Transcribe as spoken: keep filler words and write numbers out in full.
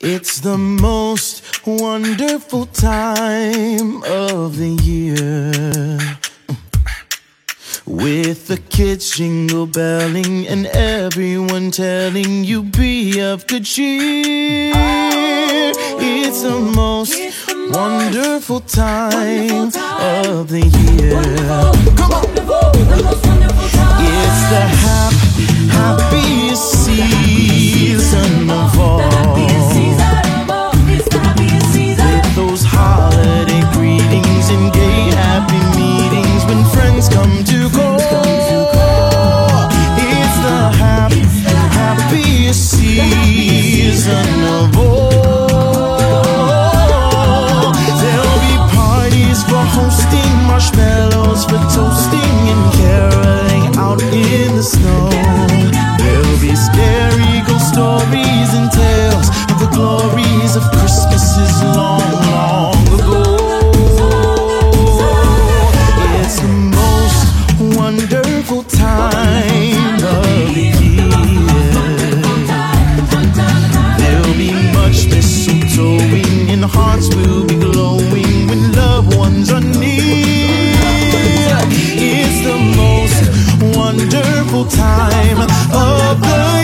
It's the most wonderful time of the year, with the kids jingle belling and everyone telling you be of good cheer. It's the most wonderful time of the year. Come on. It's the hap happiest season of all. With those holiday greetings and gay happy meetings when friends come to call. It's the hap happiest season of all. There'll be parties for hosting, marshmallows for toasting, and caroling out in the snow. There'll be scary ghost stories and tales of the glories of Christmases long, long ago. It's the most wonderful time of the year. There'll be much mistletoeing and hearts will be glowing when loved ones are near. It's the most wonderful time of the year.